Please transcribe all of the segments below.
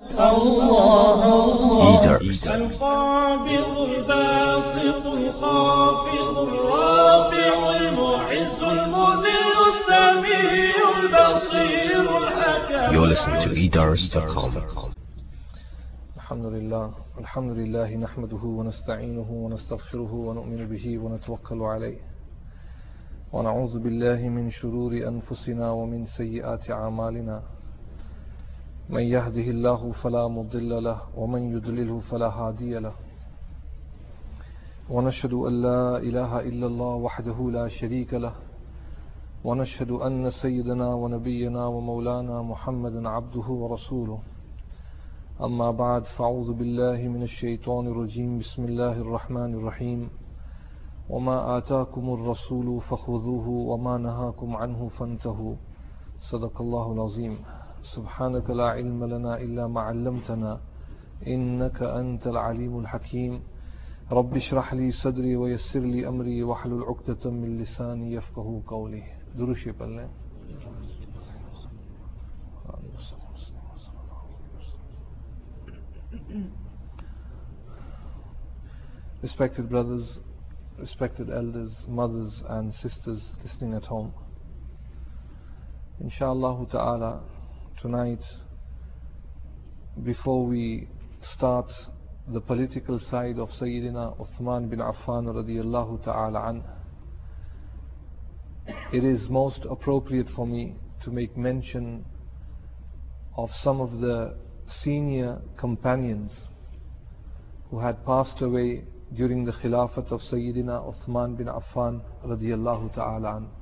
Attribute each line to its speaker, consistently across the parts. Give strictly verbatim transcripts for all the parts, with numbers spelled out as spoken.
Speaker 1: الله الله
Speaker 2: Eater.
Speaker 1: القابض الباسط الخافض الرافع المعز المذل السميع البصير الحكم.
Speaker 2: You're listening to eDars dot com.
Speaker 3: الحمد لله الحمد لله نحمده ونستعينه ونستغفره ونؤمن به ونتوكل عليه ونعوذ بالله من شرور أنفسنا ومن سيئات أعمالنا من يهده الله فلا مضل له ومن يضلله فلا هادي له ونشهد أن لا إله إلا الله وحده لا شريك له ونشهد أن سيدنا ونبينا ومولانا محمدا عبده ورسوله أما بعد فأعوذ بالله من الشيطان الرجيم بسم الله الرحمن الرحيم وما آتاكم الرسول فخذوه وما نهاكم عنه فانتهوا صدق الله العظيم سبحانك لا علم لنا إلا ما علمتنا إنك أنت العليم الحكيم رب اشرح لي صدري ويسر لي أمري واحلل عقدة من لساني يفقهوا قولي درشي بالله. Respected brothers, respected elders, mothers and sisters listening at home, Inshallah ta'ala, tonight, before we start the political side of Sayyidina Uthman bin Affan radiyallahu ta'ala an, it is most appropriate for me to make mention of some of the senior companions who had passed away during the Khilafat of Sayyidina Uthman bin Affan radiyallahu ta'ala an.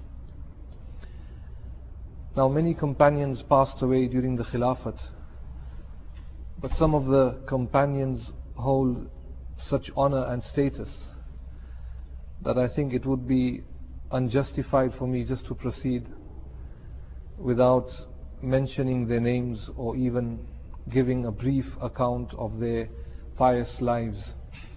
Speaker 3: Now many companions passed away during the Khilafat, but some of the companions hold such honor and status that I think it would be unjustified for me just to proceed without mentioning their names or even giving a brief account of their pious lives.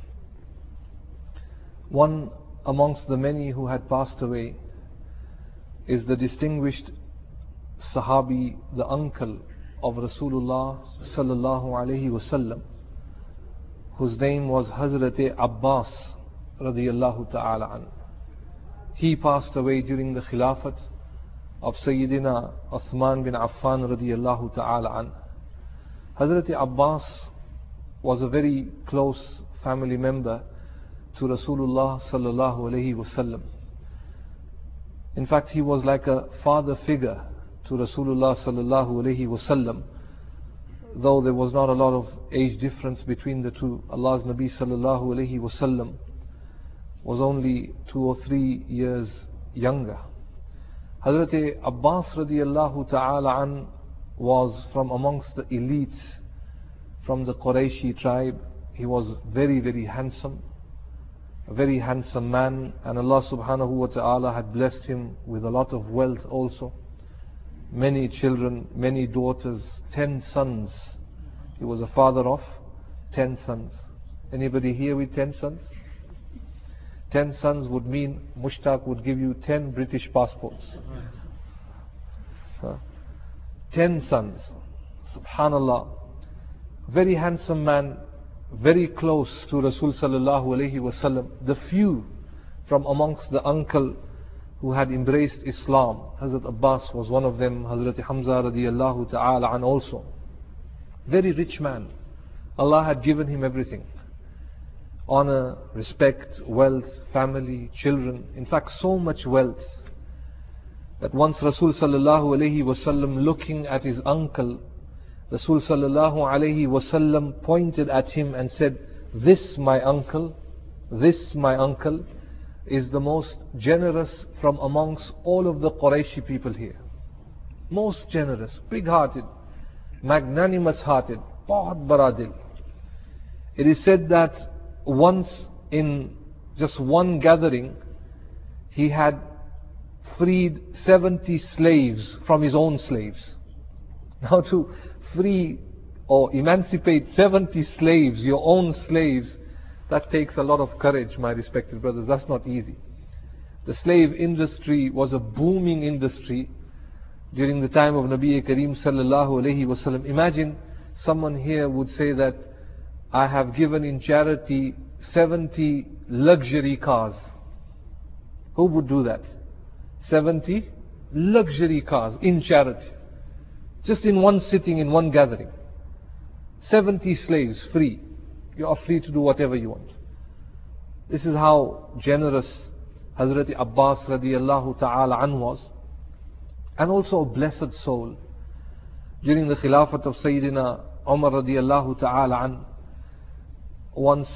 Speaker 3: One amongst the many who had passed away is the distinguished Sahabi, the uncle of Rasulullah sallallahu alaihi wasallam, whose name was Hazrat Abbas radiyallahu ta'ala an. He passed away during the Khilafat of Sayyidina Uthman bin Affan radiyallahu ta'ala an. Hazrat Abbas was a very close family member to Rasulullah sallallahu alaihi wasallam. In fact, he was like a father figure to Rasulullah sallallahu alaihi wasallam, though there was not a lot of age difference between the two. Allah's Nabi sallallahu alaihi wasallam was only two or three years younger. Hazrat Abbas radiyallahu ta'ala an was from amongst the elites from the Qurayshi tribe. He was very very handsome, a very handsome man, and Allah subhanahu wa ta'ala had blessed him with a lot of wealth also. Many children, many daughters, ten sons. He was a father of ten sons. Anybody here with ten sons? Ten sons would mean Mushtaq would give you ten British passports. Huh? Ten sons. Subhanallah. Very handsome man, very close to Rasul sallallahu alaihi wasallam. The few from amongst the uncle who had embraced Islam, Hazrat Abbas was one of them, Hazrat Hamza radiyallahu ta'ala an also. Very rich man. Allah had given him everything. Honor, respect, wealth, family, children. In fact, so much wealth that once Rasul sallallahu alaihi wasallam looking at his uncle, Rasul sallallahu alaihi wasallam pointed at him and said, "This my uncle, this my uncle is the most generous from amongst all of the Qurayshi people here. Most generous, big-hearted, magnanimous-hearted, bahut bada dil." It is said that once in just one gathering, he had freed seventy slaves from his own slaves. Now to free or emancipate seventy slaves, your own slaves, that takes a lot of courage, my respected brothers. That's not easy. The slave industry was a booming industry during the time of Nabi Kareem sallallahu alaihi wasallam. Imagine someone here would say that I have given in charity seventy luxury cars. Who would do that? seventy luxury cars in charity. Just in one sitting, in one gathering. seventy slaves free. You are free to do whatever you want. This is how generous Hazrat Abbas radiallahu ta'ala an was. And also a blessed soul. During the Khilafat of Sayyidina Umar radiallahu ta'ala an, once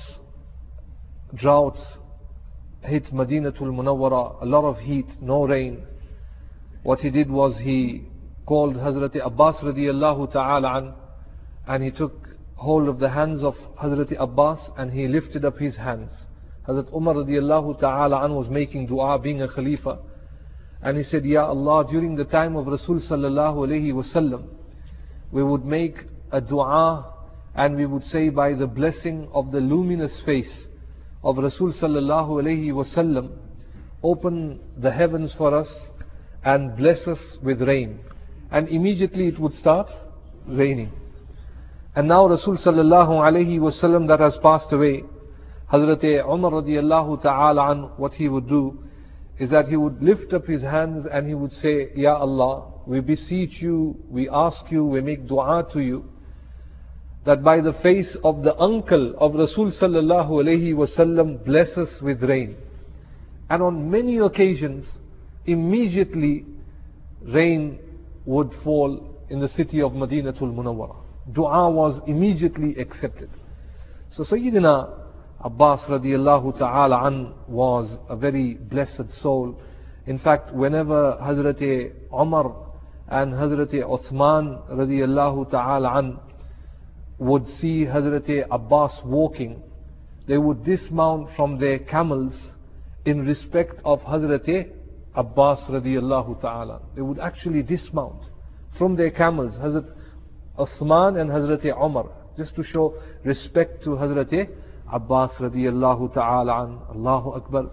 Speaker 3: droughts hit Madinatul Munawwara, a lot of heat, no rain. What he did was he called Hazrat Abbas radiallahu ta'ala an, and he took hold of the hands of Hazrat Abbas and he lifted up his hands. Hazrat Umar radiallahu ta'ala an was making dua, being a Khalifa, and he said, Ya Allah, during the time of Rasul sallallahu alayhi wasallam, we would make a dua and we would say, by the blessing of the luminous face of Rasul sallallahu alayhi wasallam, open the heavens for us and bless us with rain. And immediately it would start raining. And now Rasul sallallahu alayhi wasallam that has passed away, Hazrat Umar radiallahu ta'ala an, what he would do is that he would lift up his hands and he would say, Ya Allah, we beseech you, we ask you, we make dua to you, that by the face of the uncle of Rasul sallallahu alayhi wasallam, bless us with rain. And on many occasions, immediately rain would fall in the city of Madinatul Munawwara. Dua was immediately accepted. So Sayyidina Abbas radiallahu ta'ala an was a very blessed soul. In fact, whenever Hazrat Umar and Hazrat Uthman radiallahu ta'ala an would see Hazrat Abbas walking, they would dismount from their camels in respect of Hazrat Abbas radiallahu ta'ala. They would actually dismount from their camels, Hazrat Uthman and Hazrat Umar, just to show respect to Hazrat Abbas radiallahu ta'ala an. Allahu Akbar.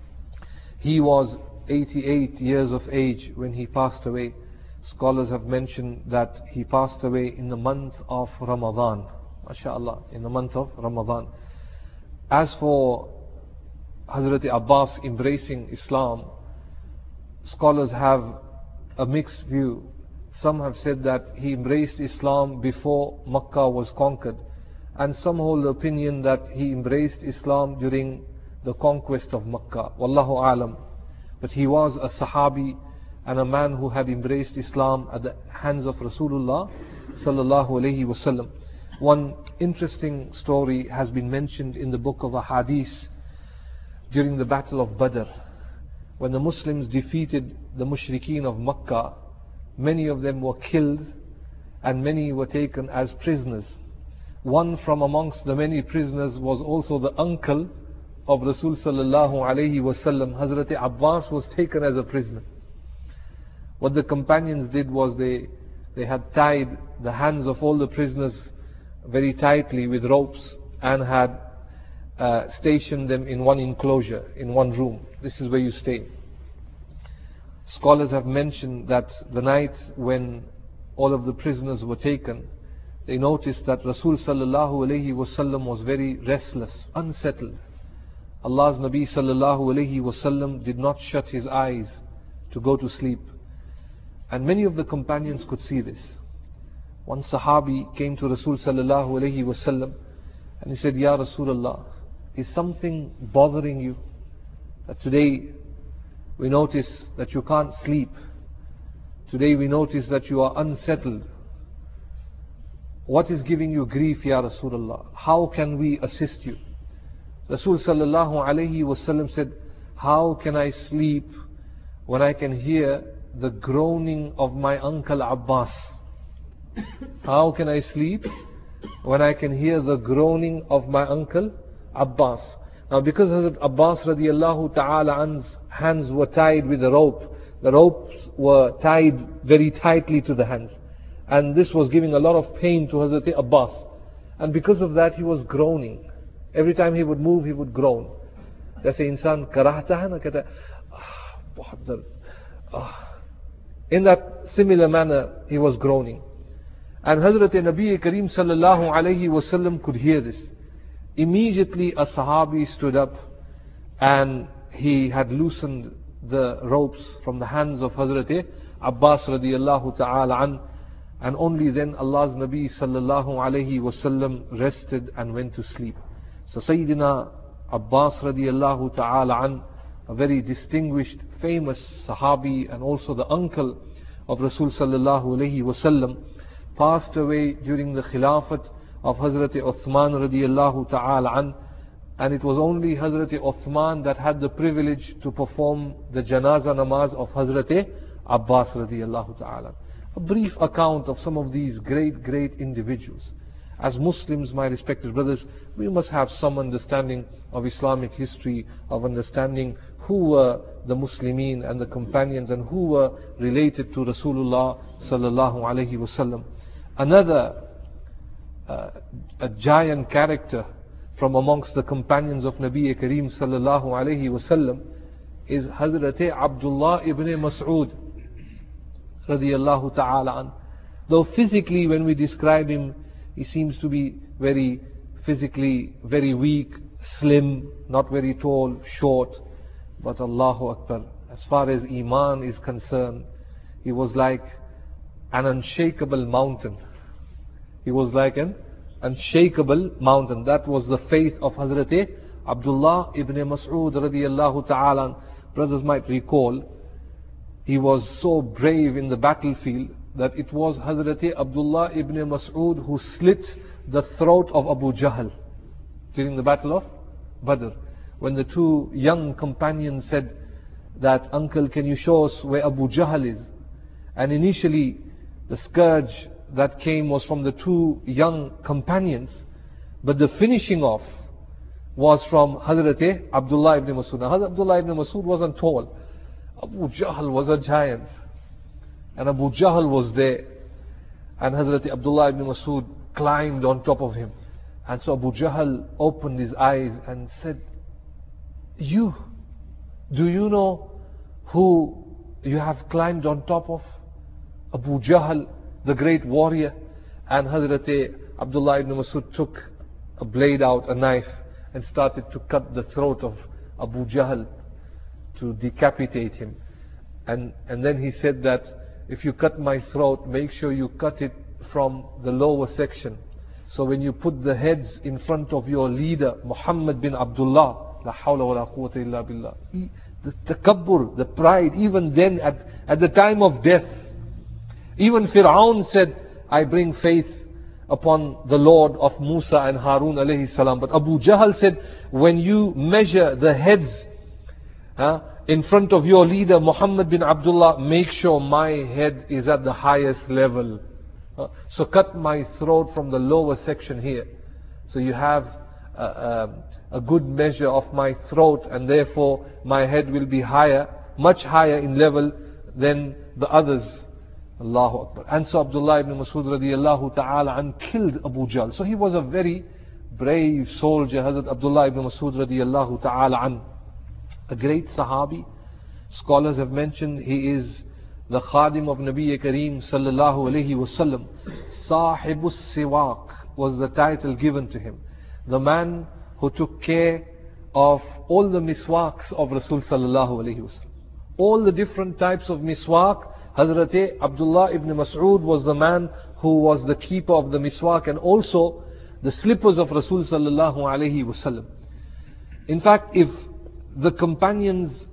Speaker 3: He was eighty-eight years of age when he passed away. Scholars have mentioned that he passed away in the month of Ramadan. MashaAllah, in the month of Ramadan. As for Hazrat Abbas embracing Islam, scholars have a mixed view. Some have said that he embraced Islam before Makkah was conquered, and some hold the opinion that he embraced Islam during the conquest of Makkah. Wallahu alam. But he was a Sahabi and a man who had embraced Islam at the hands of Rasulullah sallallahu alayhi wasallam. One interesting story has been mentioned in the book of Ahadith during the battle of Badr, when the Muslims defeated the Mushrikeen of Makkah. Many of them were killed and many were taken as prisoners. One from amongst the many prisoners was also the uncle of Rasul sallallahu alayhi wasallam. Hazrat Abbas was taken as a prisoner. What the companions did was they, they had tied the hands of all the prisoners very tightly with ropes and had uh, stationed them in one enclosure, in one room. This is where you stay. Scholars have mentioned that the night when all of the prisoners were taken, they noticed that Rasul sallallahu alayhi wasallam was very restless, unsettled. Allah's Nabi sallallahu alayhi wasallam did not shut his eyes to go to sleep. And many of the companions could see this. One Sahabi came to Rasul sallallahu alayhi wasallam and he said, Ya Rasulullah, is something bothering you? That today we notice that you can't sleep. Today we notice that you are unsettled. What is giving you grief, Ya Rasulullah? How can we assist you? Rasul sallallahu alayhi wasallam said, how can I sleep when I can hear the groaning of my uncle Abbas? How can I sleep when I can hear the groaning of my uncle Abbas? Now because Hazrat Abbas radiallahu ta'ala an's hands were tied with a rope, the ropes were tied very tightly to the hands, and this was giving a lot of pain to Hazrat Abbas, and because of that he was groaning. Every time he would move he would groan. Jaise insan karahta hai na, kehta ah, bahut dard, ah. In that similar manner he was groaning. And Hazrat Nabi Kareem sallallahu alayhi wasallam could hear this. Immediately a Sahabi stood up and he had loosened the ropes from the hands of Hazrat Abbas radiallahu ta'ala an, and only then Allah's Nabi sallallahu alayhi wasallam rested and went to sleep. So Sayyidina Abbas radiallahu ta'ala an, a very distinguished, famous Sahabi and also the uncle of Rasul sallallahu alayhi wasallam, passed away during the Khilafat of Hazrat Uthman radiallahu ta'ala an, and it was only Hazrat Uthman that had the privilege to perform the Janaza namaz of Hazrat Abbas radiallahu ta'ala. A brief account of some of these great, great individuals. As Muslims, my respected brothers, we must have some understanding of Islamic history, of understanding who were the Muslimin and the companions and who were related to Rasulullah sallallahu alaihi wasallam. Another uh, a giant character from amongst the companions of Nabi Kareem sallallahu alaihi wasallam is Hazrat Abdullah ibn Mas'ud radiyallahu ta'ala an. Though physically, when we describe him, he seems to be very physically very weak, slim, not very tall, short. But Allahu Akbar, as far as Iman is concerned, he was like an unshakable mountain. He was like an unshakable mountain. That was the faith of Hazrat Abdullah ibn Mas'ud radiyallahu ta'ala. Brothers might recall, he was so brave in the battlefield that it was Hazrat Abdullah ibn Mas'ud who slit the throat of Abu Jahl during the battle of Badr. When the two young companions said that, "Uncle, can you show us where Abu Jahl is?" And initially the scourge that came was from the two young companions, but the finishing off was from Hazrat Abdullah ibn Mas'ud. Now Hazrat Abdullah ibn Mas'ud wasn't tall. Abu Jahl was a giant. And Abu Jahl was there. And Hazrat Abdullah ibn Mas'ud climbed on top of him. And so Abu Jahl opened his eyes and said, "You, do you know who you have climbed on top of?" Abu Jahl, the great warrior. And Hazrat Abdullah ibn Mas'ud took a blade out, a knife, and started to cut the throat of Abu Jahl to decapitate him. And, and then he said that, "If you cut my throat, make sure you cut it from the lower section. So when you put the heads in front of your leader, Muhammad bin Abdullah, la hawla wa la quwwata illa billah." The takabbur, the pride, even then at, at the time of death. Even Fir'aun said, "I bring faith upon the Lord of Musa and Harun alayhi salam." But Abu Jahl said, "When you measure the heads uh, in front of your leader Muhammad bin Abdullah, make sure my head is at the highest level. Uh, so cut my throat from the lower section here. So you have a, a, a good measure of my throat, and therefore my head will be higher, much higher in level than the others." Allahu Akbar. And so Abdullah ibn Mas'ud radiyallahu ta'ala and killed Abu Jahl. So he was a very brave soldier, Hazrat Abdullah ibn Mas'ud radiyallahu ta'ala an. A great Sahabi. Scholars have mentioned he is the Khadim of Nabi Kareem sallallahu alayhi wasallam. Sahibus Siwak was the title given to him. The man who took care of all the miswaks of Rasul sallallahu alayhi wasallam. All the different types of miswak, Hazrat Abdullah ibn Mas'ud was the man who was the keeper of the miswak, and also the slippers of Rasul sallallahu alayhi wasallam. In fact, if the companions,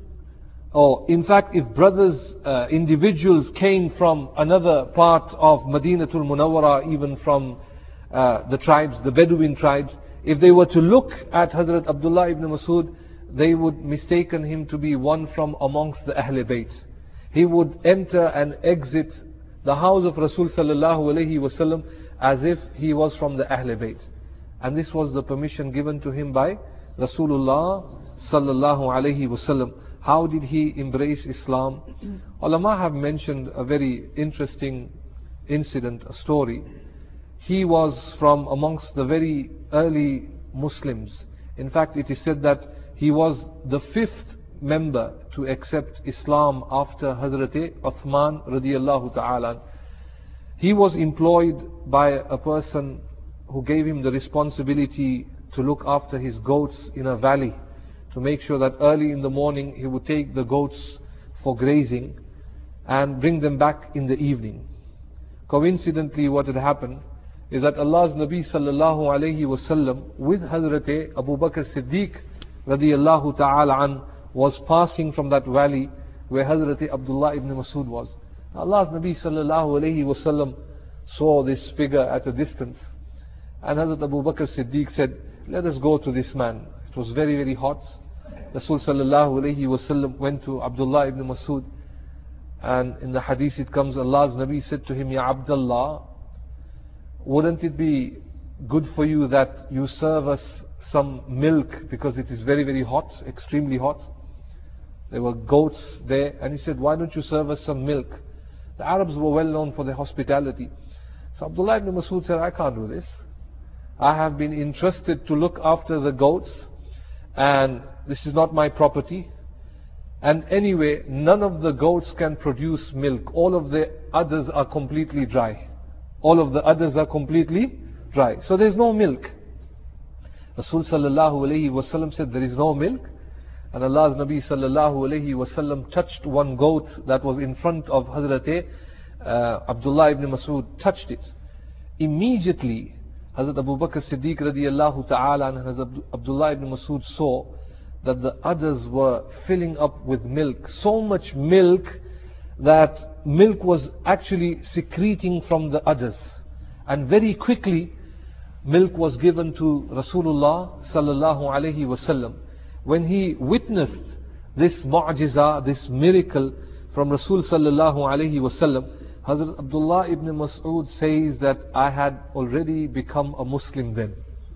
Speaker 3: or in fact if brothers, uh, individuals came from another part of Madinatul Munawwara, even from uh, the tribes, the Bedouin tribes, if they were to look at Hazrat Abdullah ibn Mas'ud, they would mistaken him to be one from amongst the Ahl Bayt. He would enter and exit the house of Rasul sallallahu alayhi wasallam as if he was from the Ahl Bayt. And this was the permission given to him by Rasulullah sallallahu alayhi wasallam. How did he embrace Islam? Ulama have mentioned a very interesting incident, a story. He was from amongst the very early Muslims. In fact, it is said that he was the fifth member to accept Islam after Hazrat Uthman radiyallahu ta'ala. He was employed by a person who gave him the responsibility to look after his goats in a valley, to make sure that early in the morning he would take the goats for grazing and bring them back in the evening. Coincidentally, what had happened is that Allah's Nabi sallallahu alayhi wasallam with Hazrat Abu Bakr Siddiq radiyallahu ta'ala an was passing from that valley where Hazrat Abdullah ibn Masud was. Allah's Nabi sallallahu alayhi wasallam saw this figure at a distance, and Hazrat Abu Bakr Siddiq said, let us go to this man. It was very very hot. Rasul sallallahu alayhi wasallam went to Abdullah ibn Masud, and in the hadith it comes, Allah's Nabi said to him, Ya Abdullah, wouldn't it be good for you that you serve us some milk, because it is very very hot, extremely hot. There were goats there, and he said, why don't you serve us some milk? The Arabs were well known for their hospitality. So Abdullah ibn Masud said, I can't do this. I have been entrusted to look after the goats, and this is not my property. And anyway, none of the goats can produce milk. All of the others are completely dry. All of the others are completely dry. So there's no milk. Rasul sallallahu alayhi wasallam said, there is no milk. And Allah's Nabi sallallahu alayhi wasallam touched one goat that was in front of Hazrat uh, Abdullah ibn Masud, touched it. Immediately, Hazrat Abu Bakr Siddiq radiyallahu ta'ala and Hazrat Abdullah ibn Masud saw that the others were filling up with milk. So much milk that milk was actually secreting from the others. And very quickly, milk was given to Rasulullah sallallahu alayhi wasallam. When he witnessed this mu'jiza, this miracle from Rasul sallallahu alayhi wasallam, Hazrat Abdullah ibn Mas'ud says that I had already become a Muslim then.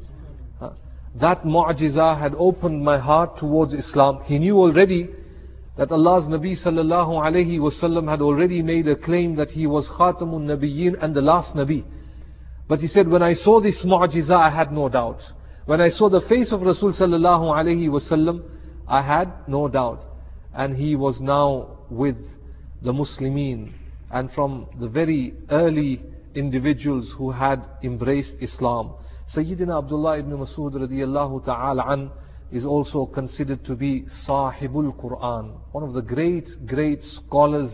Speaker 3: That mu'jiza had opened my heart towards Islam. He knew already that Allah's Nabi sallallahu alayhi wasallam had already made a claim that he was Khatamun Nabiyyin and the last Nabi. But he said, when I saw this mu'jiza, I had no doubt. When I saw the face of Rasul sallallahu alayhi wasallam, I had no doubt. And he was now with the Muslimin, and from the very early individuals who had embraced Islam. Sayyidina Abdullah ibn Masud radiyallahu ta'ala an is also considered to be Sahibul Quran, one of the great, great scholars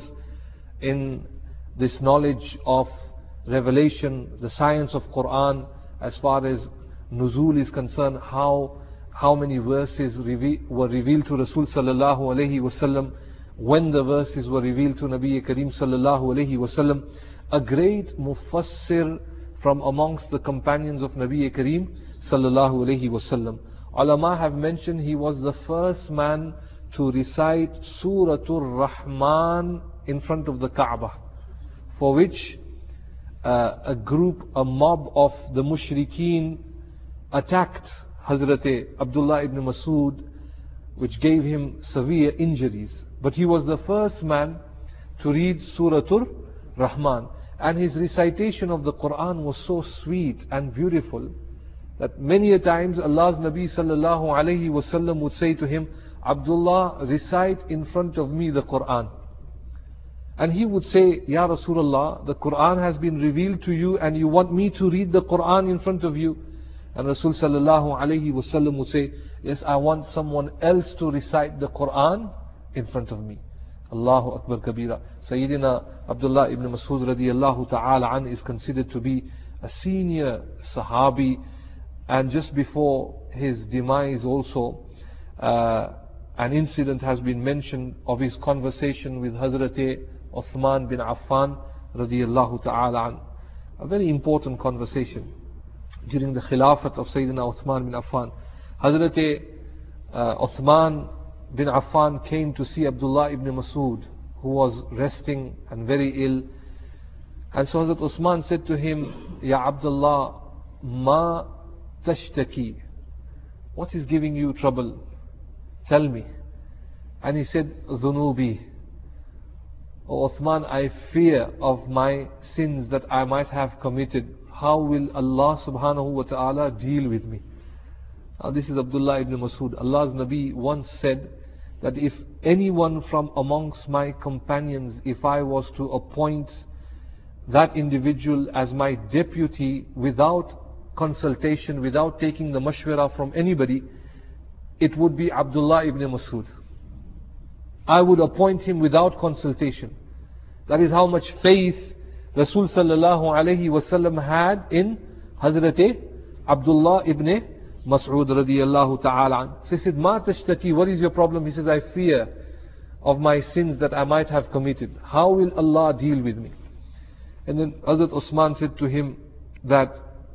Speaker 3: in this knowledge of revelation, the science of Quran, as far as Nuzul is concerned, how how many verses reve were revealed to Rasul sallallahu alayhi wasallam, when the verses were revealed to Nabi Kareem sallallahu alayhi wasallam. A great mufassir from amongst the companions of Nabi Kareem sallallahu alayhi wasallam. Ulama have mentioned he was the first man to recite Suratul Rahman in front of the Kaaba, for which uh, a group, a mob of the mushrikeen attacked Hazrat Abdullah ibn Masud, which gave him severe injuries. But he was the first man to read Suratul Rahman, and his recitation of the Quran was so sweet and beautiful that many a times Allah's Nabi sallallahu alayhi wasallam would say to him, Abdullah, recite in front of me the Quran. And he would say, Ya Rasulullah, the Quran has been revealed to you and you want me to read the Quran in front of you. And Rasul sallallahu alayhi wasallam would say, yes, I want someone else to recite the Quran in front of me. Allahu Akbar Kabira. Sayyidina Abdullah ibn Masud radiyallahu ta'ala an is considered to be a senior Sahabi, and just before his demise also, uh, an incident has been mentioned of his conversation with Hazrat Uthman bin Affan radiyallahu ta'ala an. A very important conversation during the Khilafat of Sayyidina Uthman bin Affan. Hazrat uh, Uthman bin Affan came to see Abdullah ibn Masud, who was resting and very ill. And so Hazrat Uthman said to him, Ya Abdullah, ma tashtaki, what is giving you trouble? Tell me. And he said, Dhunubi. O Uthman, I fear of my sins that I might have committed. How will Allah subhanahu wa ta'ala deal with me? Now this is Abdullah ibn Masud. Allah's Nabi once said that if anyone from amongst my companions, if I was to appoint that individual as my deputy without consultation, without taking the mashwara from anybody, it would be Abdullah ibn Mas'ud. I would appoint him without consultation. That is how much faith Rasul sallallahu alayhi wasallam had in Hazrat Abdullah ibn Mas'ud radiyallahu ta'ala. So he said, Ma tashtaki, what is your problem? He says, I fear of my sins that I might have committed. How will Allah deal with me? And then Hazrat Usman said to him that,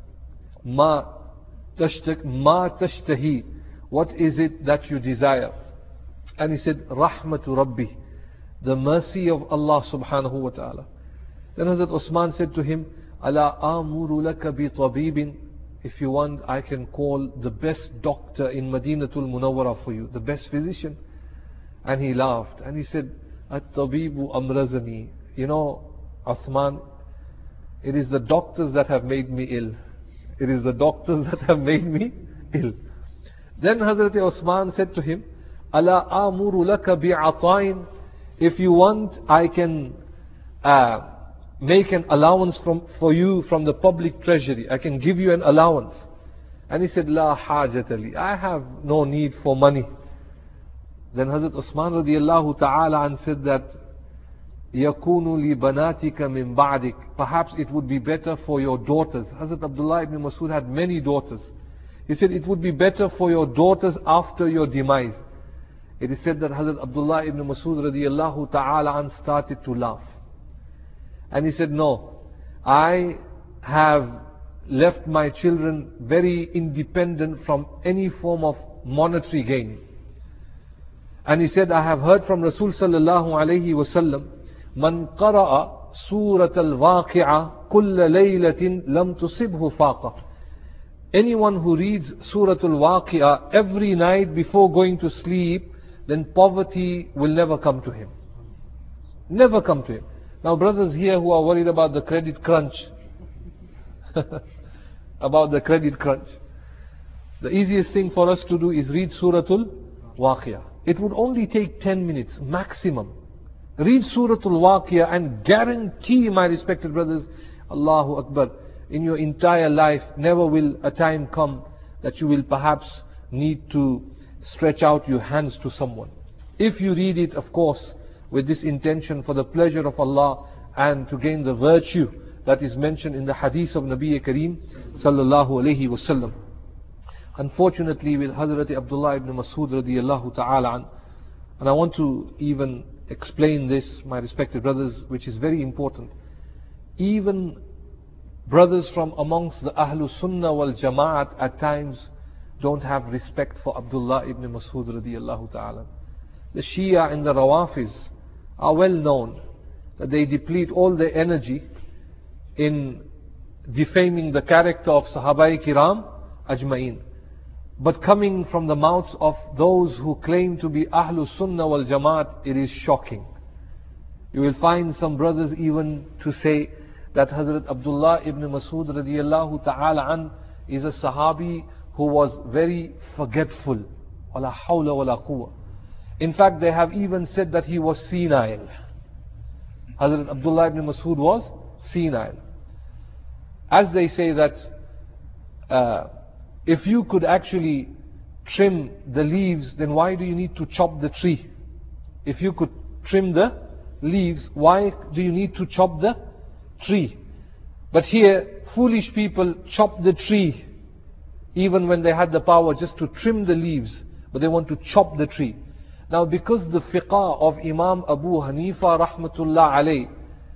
Speaker 3: Ma tashtaki, Ma tashtahi, what is it that you desire? And he said, Rahmatu Rabbi, the mercy of Allah subhanahu wa ta'ala. Then Hazrat Usman said to him, Ala amuru laka bi tabibin. If you want, I can call the best doctor in Madinatul Munawwara for you, the best physician. And he laughed and he said, At-tabibu amrazani. You know, Uthman, it is the doctors that have made me ill. It is the doctors that have made me ill. Then Hazrat Usman said to him, Ala amuru laka bi'atain. If you want, I can uh, make an allowance from, for you from the public treasury. I can give you an allowance. And he said, La hajatali. I have no need for money. Then Hazrat Usman radiallahu ta'ala and said that, Yakunu li banatika min ba'dik. Perhaps it would be better for your daughters. Hazrat Abdullah ibn Mas'ud had many daughters. He said, it would be better for your daughters after your demise. It is said that Hazrat Abdullah ibn Mas'ud radiallahu ta'ala an started to laugh. And he said, no, I have left my children very independent from any form of monetary gain. And he said, I have heard from Rasul sallallahu alayhi wasallam, Man qara'a surat al-waqi'a kulla laylatin lam tusibhu faqa. Anyone who reads Surah Al-Waqi'ah every night before going to sleep, then poverty will never come to him. Never come to him. Now brothers here who are worried about the credit crunch, about the credit crunch, the easiest thing for us to do is read Surah Al-Waqi'ah. It would only take ten minutes maximum. Read Surah Al-Waqi'ah and guarantee, my respected brothers, Allahu Akbar, in your entire life, never will a time come that you will perhaps need to stretch out your hands to someone. If you read it, of course, with this intention for the pleasure of Allah and to gain the virtue that is mentioned in the hadith of Nabi Kareem sallallahu alayhi wasallam. Unfortunately, with Hazrat Abdullah ibn Mas'ud radiyallahu ta'ala an, and I want to even explain this, my respected brothers, which is very important. Even brothers from amongst the Ahlul Sunnah wal Jama'at at times don't have respect for Abdullah ibn Mas'ud radiyallahu ta'ala. The Shia and the Rawafiz are well known that they deplete all their energy in defaming the character of Sahabai Kiram Ajma'in. But coming from the mouths of those who claim to be Ahlul Sunnah wal Jama'at, it is shocking. You will find some brothers even to say that Hazrat Abdullah ibn Mas'ud radiyallahu ta'ala an is a Sahabi who was very forgetful. Wala hawla wala quwwa. In fact, they have even said that he was senile. Hazrat Abdullah ibn Mas'ud was senile. As they say that uh, if you could actually trim the leaves, then why do you need to chop the tree? If you could trim the leaves, why do you need to chop the tree? But here, foolish people chop the tree, even when they had the power just to trim the leaves, but they want to chop the tree. Now, because the fiqh of Imam Abu Hanifa rahmatullah alayh,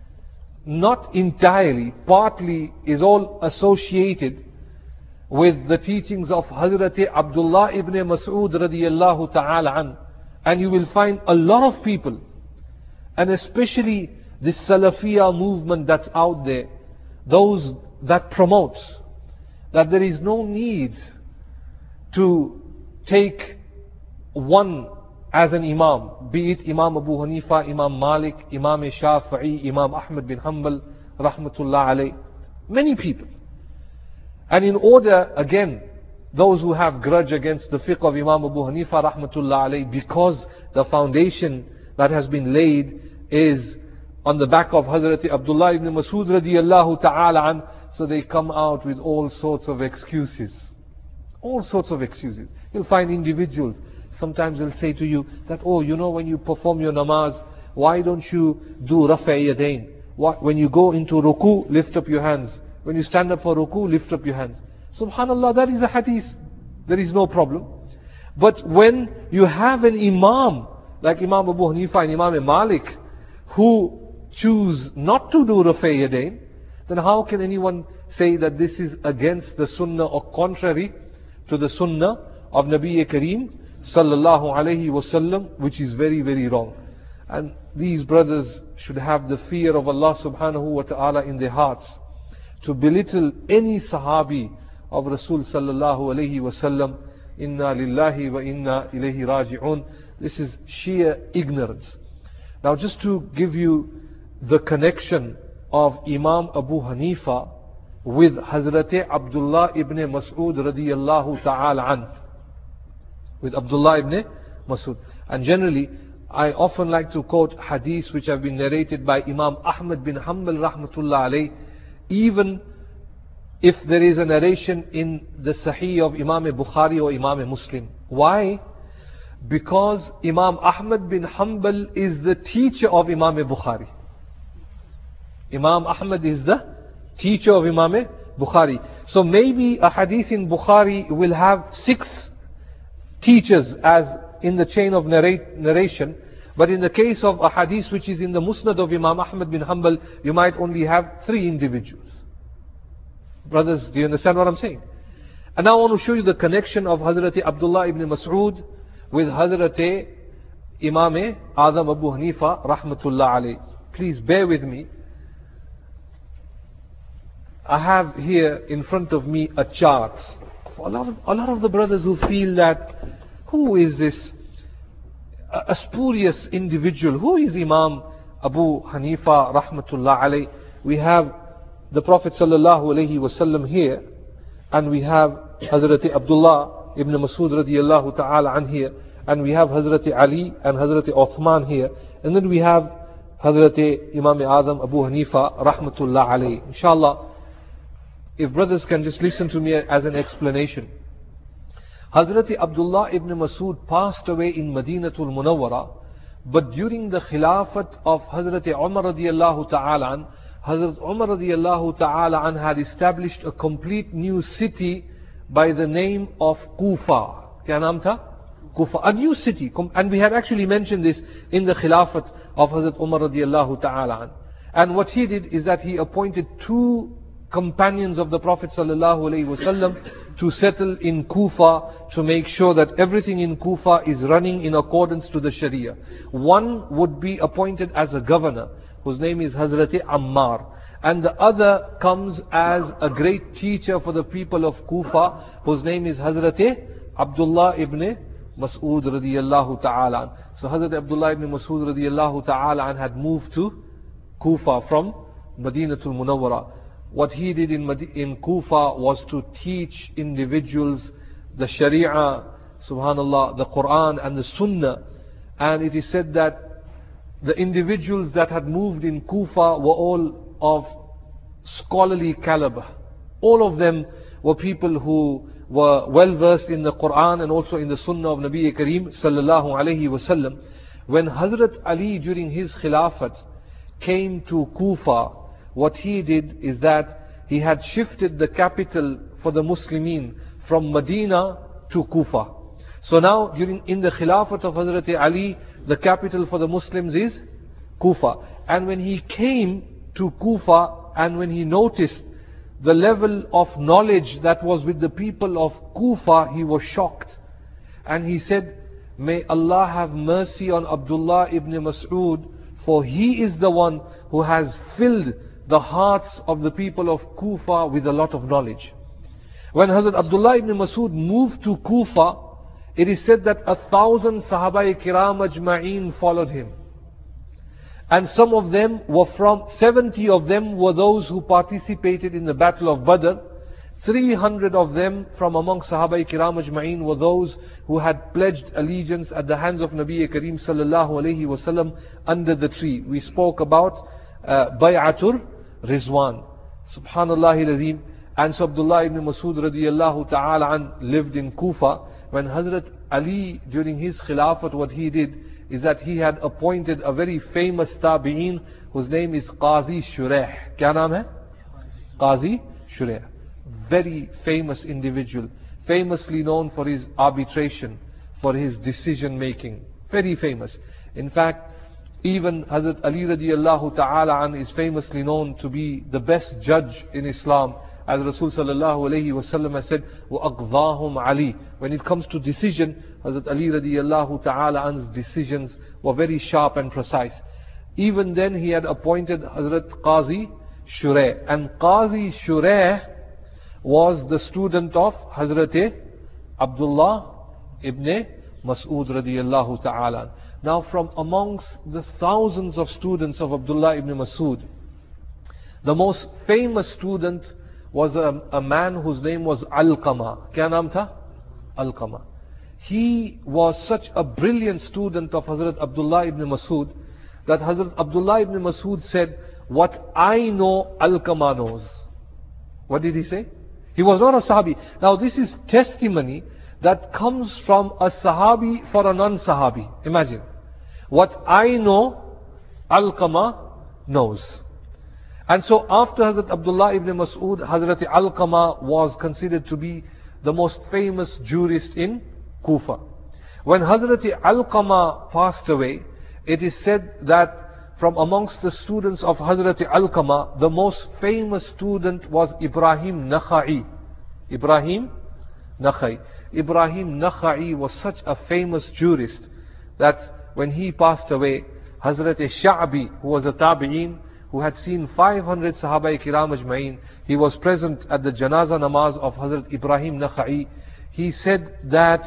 Speaker 3: not entirely, partly is all associated with the teachings of Hazrat Abdullah ibn Mas'ud radiyallahu ta'ala an. And you will find a lot of people, and especially this Salafiyah movement that's out there, those that promotes that there is no need to take one as an Imam, be it Imam Abu Hanifa, Imam Malik, Imam Shafi'i, Imam Ahmad bin Hanbal rahmatullah alayh, many people. And in order, again, those who have grudge against the fiqh of Imam Abu Hanifa rahmatullah alayh, because the foundation that has been laid is on the back of Hazrat Abdullah ibn Mas'ud radiyallahu ta'ala an. So they come out with all sorts of excuses. All sorts of excuses. You'll find individuals, sometimes they'll say to you that, oh, you know, when you perform your namaz, why don't you do rafa' yadayn? When you go into ruku, lift up your hands. When you stand up for ruku, lift up your hands. Subhanallah, that is a hadith. There is no problem. But when you have an imam, like Imam Abu Hanifa and Imam Malik, who choose not to do rafa' yadayn, then how can anyone say that this is against the sunnah or contrary to the sunnah of Nabi Kareem sallallahu alayhi wasallam, which is very, very wrong. And these brothers should have the fear of Allah subhanahu wa ta'ala in their hearts. To belittle any sahabi of Rasul sallallahu alayhi wasallam, inna lillahi wa inna ilayhi raji'un. This is sheer ignorance. Now just to give you the connection of Imam Abu Hanifa with Hazrat Abdullah ibn Mas'ud radiyallahu ta'ala an. With Abdullah ibn Mas'ud. And generally, I often like to quote hadiths which have been narrated by Imam Ahmad bin Hanbal rahmatullah alayh, even if there is a narration in the Sahih of Imam Bukhari or Imam Muslim. Why? Because Imam Ahmad bin Hanbal is the teacher of Imam Bukhari. Imam Ahmad is the teacher of Imam Bukhari. So maybe a hadith in Bukhari will have six teachers as in the chain of narrate, narration, but in the case of a hadith which is in the Musnad of Imam Ahmad bin Hanbal, you might only have three individuals. Brothers, do you understand what I'm saying? And now I want to show you the connection of Hazrat Abdullah ibn Mas'ud with Hazrat Imam Azam Abu Hanifa rahmatullah alayh. Please bear with me. I have here in front of me a chart. A lot of, a lot of the brothers who feel that, who is this a, a spurious individual? Who is Imam Abu Hanifa rahmatullah alayh? We have the Prophet sallallahu alayhi wasallam here, and we have Hazrat Abdullah ibn Mas'ud radiyallahu ta'ala an here, and we have Hazrat Ali and Hazrat Uthman here, and then we have Hazrat Imam Azam Abu Hanifa rahmatullah alayh. Inshallah, if brothers can just listen to me as an explanation. Hazrat Abdullah ibn Mas'ud passed away in Madinatul Munawwara, but during the Khilafat of Hazrat Umar radiyallahu ta'ala an, Hazrat Umar radiyallahu ta'ala an had established a complete new city by the name of Kufa. Kya naam tha? Kufa. A new city. And we had actually mentioned this in the Khilafat of Hazrat Umar radiyallahu ta'ala an. And what he did is that he appointed two companions of the Prophet sallallahu alaihi wasallam to settle in Kufa, to make sure that everything in Kufa is running in accordance to the Sharia. One would be appointed as a governor, whose name is Hazrat Ammar, and the other comes as a great teacher for the people of Kufa, whose name is Hazrat Abdullah ibn Mas'ud radiyallahu ta'ala. So Hazrat Abdullah ibn Mas'ud radiyallahu ta'ala had moved to Kufa from Madinatul Munawwara. What he did in, in Kufa was to teach individuals the Sharia, subhanallah, the Quran and the Sunnah. And it is said that the individuals that had moved in Kufa were all of scholarly caliber. All of them were people who were well versed in the Quran and also in the Sunnah of Nabi Kareem sallallahu alayhi wasallam. When Hazrat Ali during his Khilafat came to Kufa, what he did is that he had shifted the capital for the Muslimin from Medina to Kufa. So now during in the Khilafat of Hazrat Ali, the capital for the Muslims is Kufa. And when he came to Kufa and when he noticed the level of knowledge that was with the people of Kufa, he was shocked. And he said, may Allah have mercy on Abdullah ibn Mas'ud, for he is the one who has filled the hearts of the people of Kufa with a lot of knowledge. When Hazrat Abdullah ibn Mas'ud moved to Kufa, it is said that a thousand Sahabai Kiram Ajma'een followed him. And some of them were from, seventy of them were those who participated in the Battle of Badr. three hundred of them from among Sahabai Kiram Ajma'een were those who had pledged allegiance at the hands of Nabi Kareem sallallahu alayhi wasallam under the tree. We spoke about uh, Bay'atur Rizwan. Subhanallah al-Azim. And so Abdullah ibn Masud radiyallahu ta'ala an lived in Kufa. When Hazrat Ali, during his Khilafat, what he did is that he had appointed a very famous tabi'een whose name is Qazi Shuraih. Kya naam hai? Qazi Shuraih. Very famous individual. Famously known for his arbitration, for his decision making. Very famous. In fact, even Hazrat Ali radiallahu ta'ala an is famously known to be the best judge in Islam. As Rasul sallallahu alayhi wa sallam has said, وَأَقْضَاهُمْ Ali. When it comes to decision, Hazrat Ali radiallahu ta'ala an's decisions were very sharp and precise. Even then he had appointed Hazrat Qazi Shuraih. And Qazi Shuraih was the student of Hazrat Abdullah ibn Mas'ud radiyallahu ta'ala. Now from amongst the thousands of students of Abdullah ibn Mas'ud, the most famous student was a, a man whose name was Alqama. Kya naam tha? Alqama. He was such a brilliant student of Hazrat Abdullah ibn Mas'ud that Hazrat Abdullah ibn Mas'ud said, what I know, Alqama knows. What did he say? He was not a Sahabi. Now this is testimony that comes from a Sahabi for a non-Sahabi. Imagine. What I know, Alqama knows. And so after Hazrat Abdullah ibn Mas'ud, Hazrat Alqama was considered to be the most famous jurist in Kufa. When Hazrat Alqama passed away, it is said that from amongst the students of Hazrat Alqama, the most famous student was Ibrahim Nakha'i. Ibrahim Nakha'i. Ibrahim Nakha'i was such a famous jurist that when he passed away, Hazrat Sha'bi, who was a tabi'een, who had seen five hundred Sahaba Kiram Ajma'een, he was present at the Janaza Namaz of Hazrat Ibrahim Nakha'i. He said that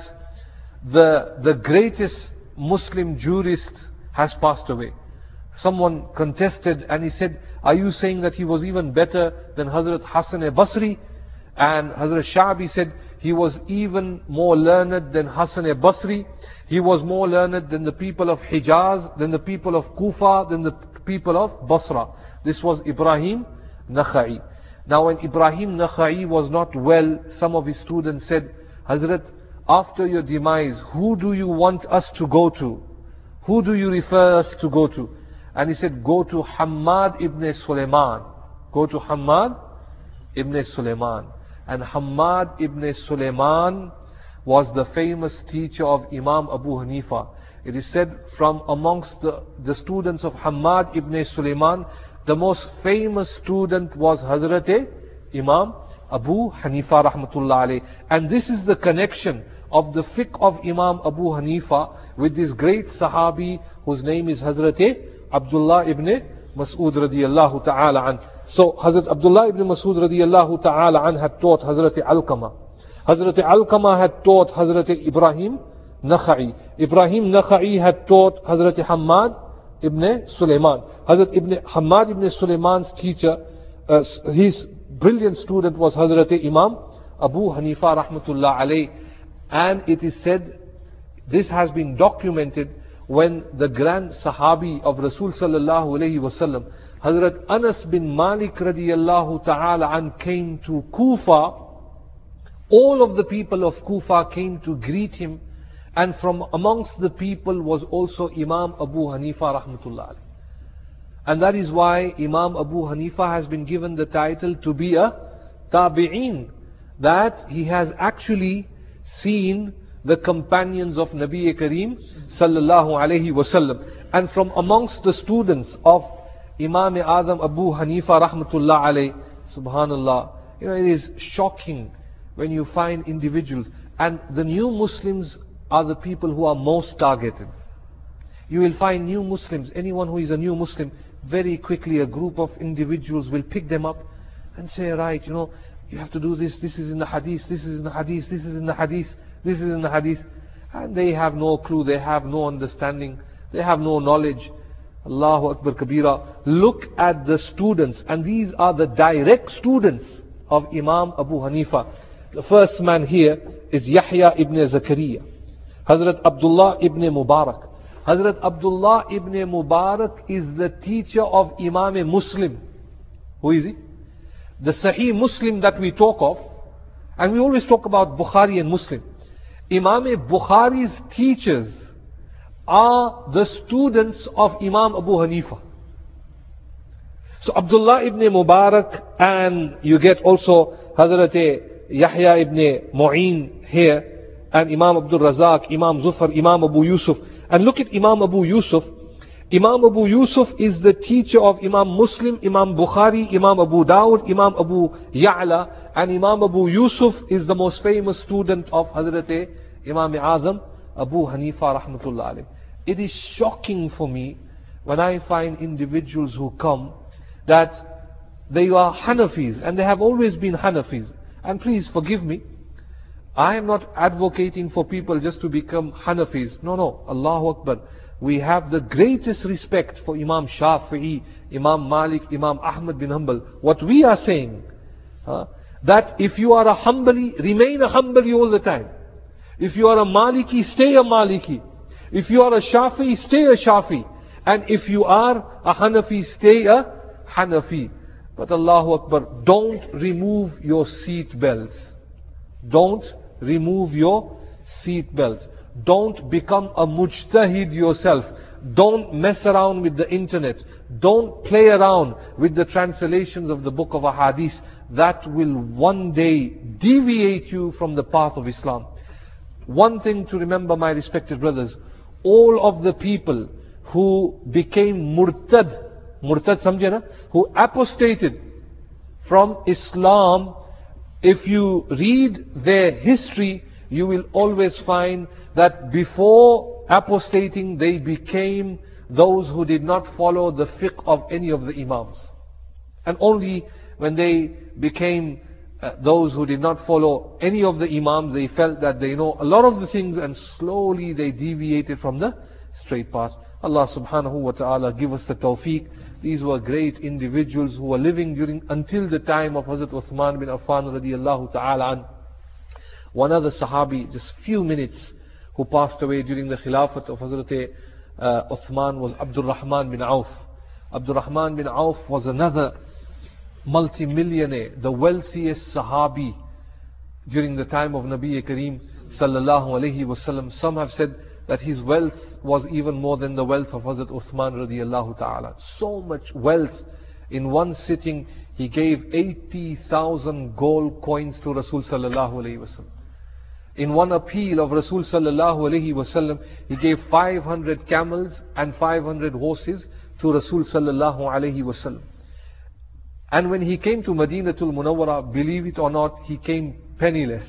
Speaker 3: the, the greatest Muslim jurist has passed away. Someone contested and he said, are you saying that he was even better than Hazrat Hassan al-Basri? And Hazrat Sha'bi said, he was even more learned than Hassan al-Basri. He was more learned than the people of Hijaz, than the people of Kufa, than the people of Basra. This was Ibrahim Nakha'i. Now when Ibrahim Nakha'i was not well, some of his students said, Hazrat, after your demise, who do you want us to go to? Who do you refer us to go to? And he said, go to Hammad ibn Sulaiman. Go to Hammad ibn Sulaiman. And Hammad ibn Sulaiman was the famous teacher of Imam Abu Hanifa. It is said from amongst the, the students of Hammad ibn Sulaiman, the most famous student was Hazrat Imam Abu Hanifa rahmatullah alayh. And this is the connection of the fiqh of Imam Abu Hanifa with this great Sahabi whose name is Hazrat Abdullah ibn Mas'ud radiyallahu ta'ala an. So Hazrat Abdullah ibn Mas'ud radiyallahu ta'ala an had taught Hazrat Alqama. Hazrat Alqama had taught Hazrat Ibrahim Nakha'i. Ibrahim Nakha'i had taught Hazrat Hammad ibn Sulaiman. Hazrat ibn Hammad ibn Sulaiman's teacher, uh, his brilliant student was Hazrat Imam Abu Hanifa rahmatullah alayh. And it is said, this has been documented, when the grand Sahabi of Rasul sallallahu alayhi wasallam, Hazrat Anas bin Malik radiyallahu ta'ala an, came to Kufa, all of the people of Kufa came to greet him, and from amongst the people was also Imam Abu Hanifa rahmatullah alayh. And that is why Imam Abu Hanifa has been given the title to be a tabi'een, that he has actually seen the companions of Nabi Kareem sallallahu alayhi wasallam. And from amongst the students of Imam Azam Abu Hanifa rahmatullah alayh, subhanallah, you know, it is shocking when you find individuals, and the new Muslims are the people who are most targeted. You will find new Muslims, anyone who is a new Muslim, very quickly a group of individuals will pick them up and say, right, you know, you have to do this, this is in the hadith, this is in the hadith, this is in the hadith, this is in the hadith. And they have no clue, they have no understanding, they have no knowledge. Allahu Akbar Kabira. Look at the students, and these are the direct students of Imam Abu Hanifa. The first man here is Yahya ibn Zakaria, Hazrat Abdullah ibn Mubarak, Hazrat Abdullah ibn Mubarak is the teacher of Imam Muslim. Who is he? The Sahih Muslim that we talk of, and we always talk about Bukhari and Muslim. Imam Bukhari's teachers are the students of Imam Abu Hanifa. So Abdullah ibn Mubarak, and you get also Hazrat Yahya ibn Mu'in here, and Imam Abdul Razak, Imam Zufar, Imam Abu Yusuf. And look at Imam Abu Yusuf. Imam Abu Yusuf is the teacher of Imam Muslim, Imam Bukhari, Imam Abu Dawud, Imam Abu Ya'la, and Imam Abu Yusuf is the most famous student of Hazrat Imam Azam, Abu Hanifa rahmatullah alayh. It is shocking for me when I find individuals who come that they are Hanafis, and they have always been Hanafis. And please forgive me, I am not advocating for people just to become Hanafis. No, no, Allahu Akbar. We have the greatest respect for Imam Shafi'i, Imam Malik, Imam Ahmad bin Hanbal. What we are saying, uh, that if you are a Hanbali, remain a Hanbali all the time. If you are a Maliki, stay a Maliki. If you are a Shafi'i, stay a Shafi'i. And if you are a Hanafi, stay a Hanafi. But Allahu Akbar, don't remove your seat belts. Don't remove your seat belts. Don't become a mujtahid yourself. Don't mess around with the internet. Don't play around with the translations of the book of Ahadith. That will one day deviate you from the path of Islam. One thing to remember, my respected brothers, all of the people who became murtad, murtad samjhe na, who apostated from Islam, if you read their history, you will always find that before apostating, they became those who did not follow the fiqh of any of the Imams. And only when they became uh, those who did not follow any of the Imams, they felt that they know a lot of the things, and slowly they deviated from the straight path. Allah subhanahu wa ta'ala give us the tawfiq. These were great individuals who were living during until the time of Hazrat Uthman bin Affan radiyallahu ta'ala an. One other Sahabi, just few minutes, who passed away during the Khilafat of Hazrat uh, Uthman was Abdul Rahman bin Auf. Abdul Rahman bin Auf was another multi-millionaire, the wealthiest Sahabi during the time of Nabi Kareem sallallahu alayhi wasallam. Some have said that his wealth was even more than the wealth of Hazrat Uthman radiyallahu ta'ala. So much wealth. In one sitting, he gave eighty thousand gold coins to Rasul sallallahu alayhi wasallam. In one appeal of Rasul sallallahu alayhi wasallam, he gave five hundred camels and five hundred horses to Rasul sallallahu alayhi wasallam. And when he came to Madinatul Munawwara, believe it or not, he came penniless.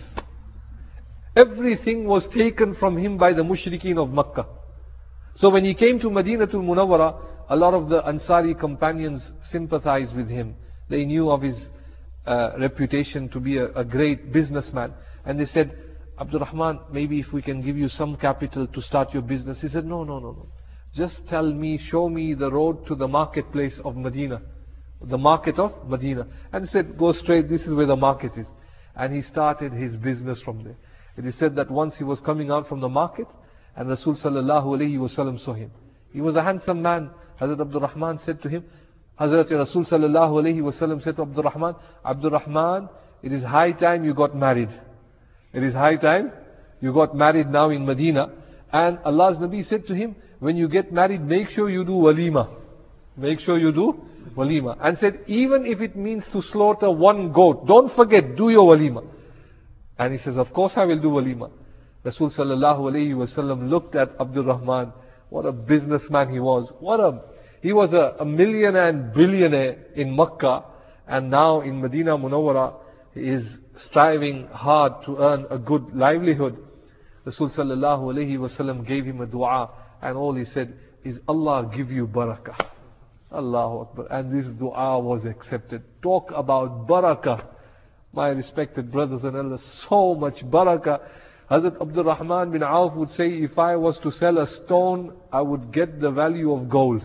Speaker 3: Everything was taken from him by the mushrikeen of Makkah. So when he came to Madinatul Munawwara, a lot of the Ansari companions sympathized with him. They knew of his uh, reputation to be a, a great businessman. And they said, Abdul Rahman, maybe if we can give you some capital to start your business. He said, no, no, no, no. Just tell me, show me the road to the marketplace of Medina. The market of Medina. And he said, go straight, this is where the market is. And he started his business from there. It is said that once he was coming out from the market, and Rasul sallallahu alayhi wasallam saw him. He was a handsome man. Hazrat Abdul Rahman said to him, Hazrat Rasul sallallahu alayhi wasallam said to Abdul Rahman, Abdul Rahman, it is high time you got married. It is high time you got married now in Medina. And Allah's Nabi said to him, when you get married, make sure you do walima. Make sure you do walima. And said, even if it means to slaughter one goat, don't forget, do your walima. And he says, of course I will do walima. Rasul sallallahu alayhi wasallam looked at Abdul Rahman. What a businessman he was. What a, he was a, a millionaire and billionaire in Makkah. And now in Medina Munawwara, he is striving hard to earn a good livelihood. Rasul sallallahu alayhi wasallam gave him a dua. And all he said is, Allah give you barakah. Allahu Akbar. And this dua was accepted. Talk about barakah. My respected brothers and elders, so much barakah. Hazrat Abdul Rahman bin Auf would say, if I was to sell a stone, I would get the value of gold.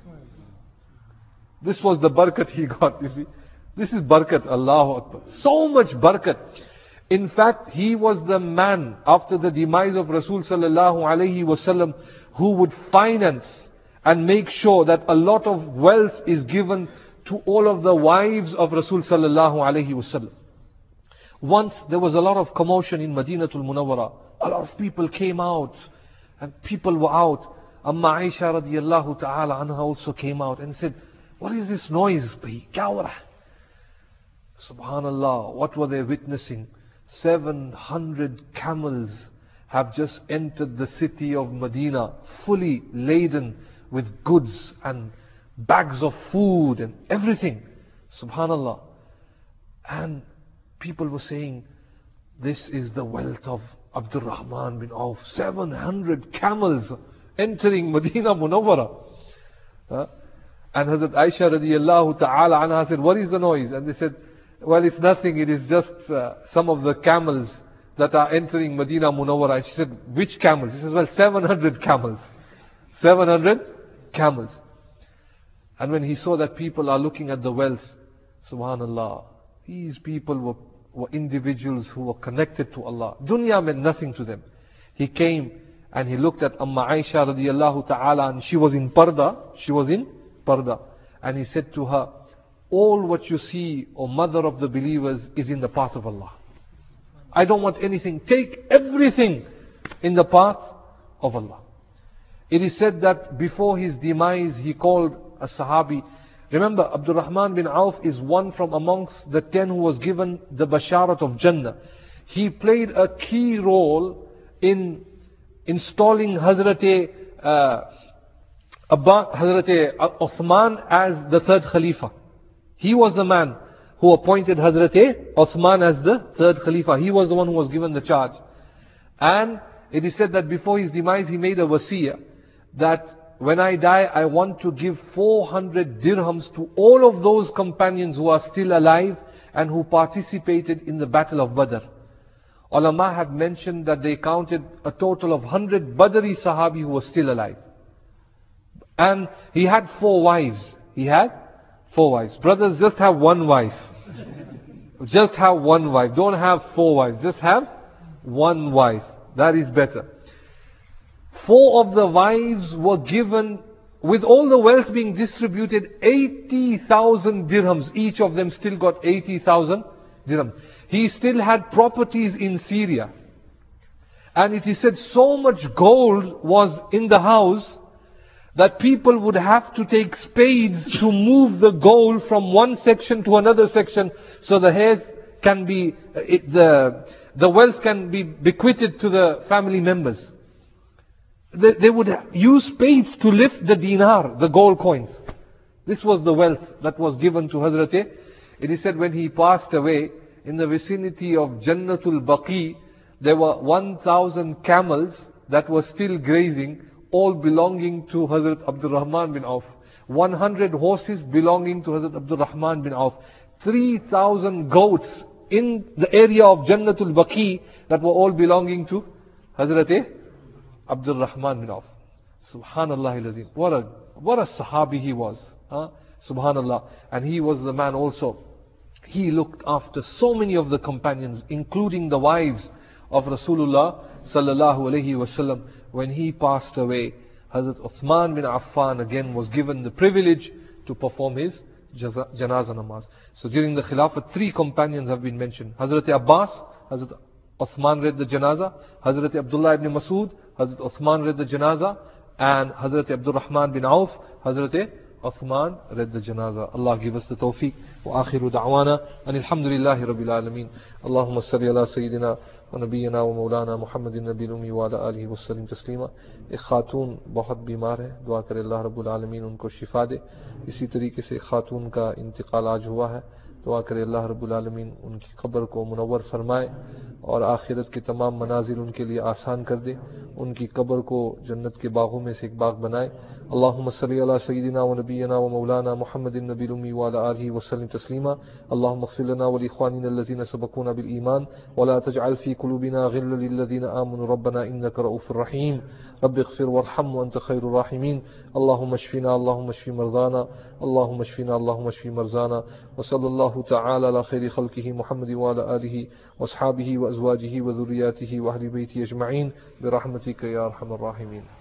Speaker 3: This was the barakat he got, you see. This is barakat, Allahu Akbar. So much barakat. In fact, he was the man after the demise of Rasul sallallahu alaihi wasallam who would finance and make sure that a lot of wealth is given to all of the wives of Rasul sallallahu alaihi wasallam. Once there was a lot of commotion in Madinatul Munawwara. A lot of people came out and people were out. Amma Aisha radiyallahu ta'ala anha also came out and said, what is this noise? Bhai? Kya ho raha hai? Subhanallah, what were they witnessing? seven hundred camels have just entered the city of Medina, fully laden with goods and bags of food and everything. Subhanallah. And people were saying, this is the wealth of Abdul Rahman bin Auf. seven hundred camels entering Medina Munawwara. Uh, and Hazrat Aisha radiyallahu ta'ala anha said, what is the noise? And they said, well, it's nothing, it is just uh, some of the camels that are entering Medina Munawwara. And she said, which camels? He says, well, seven hundred camels. seven hundred camels. And when he saw that people are looking at the wealth, subhanallah, these people were, were individuals who were connected to Allah. Dunya meant nothing to them. He came and he looked at Amma Aisha radiyallahu ta'ala, and she was in parda. She was in parda. And he said to her, all what you see, O mother of the believers, is in the path of Allah. I don't want anything. Take everything in the path of Allah. It is said that before his demise, he called a Sahabi. Remember, Abdul Rahman bin Auf is one from amongst the ten who was given the Basharat of Jannah. He played a key role in installing Hazrat uh, Abba, Hazrat Uthman as the third Khalifa. He was the man who appointed Hazrat Uthman as the third Khalifa. He was the one who was given the charge. And it is said that before his demise, he made a wasiyah that when I die, I want to give four hundred dirhams to all of those companions who are still alive and who participated in the battle of Badr. Ulama have mentioned that they counted a total of one hundred Badri Sahabi who were still alive. And he had four wives. He had four wives. Brothers, just have one wife. Just have one wife. Don't have four wives. Just have one wife. That is better. Four of the wives were given, with all the wealth being distributed, eighty thousand dirhams. Each of them still got eighty thousand dirhams. He still had properties in Syria. And it is said so much gold was in the house that people would have to take spades to move the gold from one section to another section, so the heirs can be, it, the, the wealth can be bequeathed to the family members. They, they would use spades to lift the dinar, the gold coins. This was the wealth that was given to Hazrat. It is said when he passed away, in the vicinity of Jannatul Baqi, there were one thousand camels that were still grazing, all belonging to Hazrat Abdul Rahman bin Auf. one hundred horses belonging to Hazrat Abdul Rahman bin Auf. three thousand goats in the area of Jannatul Baqi that were all belonging to Hazrat Abdul Rahman bin Auf. Subhanallah al-Azim. What a, what a Sahabi he was. Huh? Subhanallah. And he was the man also. He looked after so many of the companions, including the wives of Rasulullah sallallahu alayhi wasallam. When he passed away, Hazrat Uthman bin Affan again was given the privilege to perform his janazah namaz. So during the Khilafat, three companions have been mentioned. Hazrat Abbas, Hazrat Uthman read the janazah. Hazrat Abdullah ibn Masud, Hazrat Uthman read the janazah. And Hazrat Abdul Rahman bin Auf, Hazrat Uthman read the janazah. Allah give us the tawfiq. Wa akhiru da'wana and alhamdulillahi rabbil alameen. Allahumma salli ala sayyidina wa nabiyyina wa maulana Muhammadin nabiyil ummi wa ala alihi wa sallim taslima. एक खातून बहुत बीमार है, दुआ करे अल्लाह रब्बुल आलमीन उनको शिफा दे. इसी तरीके से खातून का इंतकाल आज हुआ है, दुआ करे अल्लाह रब्बुल आलमीन उनकी कब्र को मुनव्वर फरमाए. और आखिरत के तमाम मनाजिल उनके लिए आसान कर दे, उनकी कब्र को जन्नत के बागों में से एक बाग बनाए। अल्लाहुम्मा सल्ली अला सय्यिदिना व नबिय्यिना व मौलाना मुहम्मदिन नबील उम्मी व अला आलिहि व सल्लिम तस्लीमा। अल्लाहुम्मा इग़फिर लना व लिइख्वानिना अल्लज़ीना सबक़ूना बिल ईमान व ला तजअल फ़ी क़ुलूबिना ग़िल्लन लिल्लज़ीना आमनू रब्बना इन्नका रऊफ़ुर रहीम। रब्बि इग़फिर वरहम व अंत खैरुर राहिमीन। अल्लाहुम्मा इश्फ़िना अल्लाहुम्मा इश्फ़ि मरज़ाना अल्लाहुम्मा इश्फ़िना अल्लाहुम्मा इश्फ़ि मरज़ाना व सल्लल्लाहु तआला अला खैरि ख़ल्क़िही मुहम्मद व अला आलिहि व अस्हाबिही व अज़वाजिही व ज़ुर्रिय्यातिही व अहलि बैतिही अजमईन बिरहमतिका या अरहमर राहिमीन।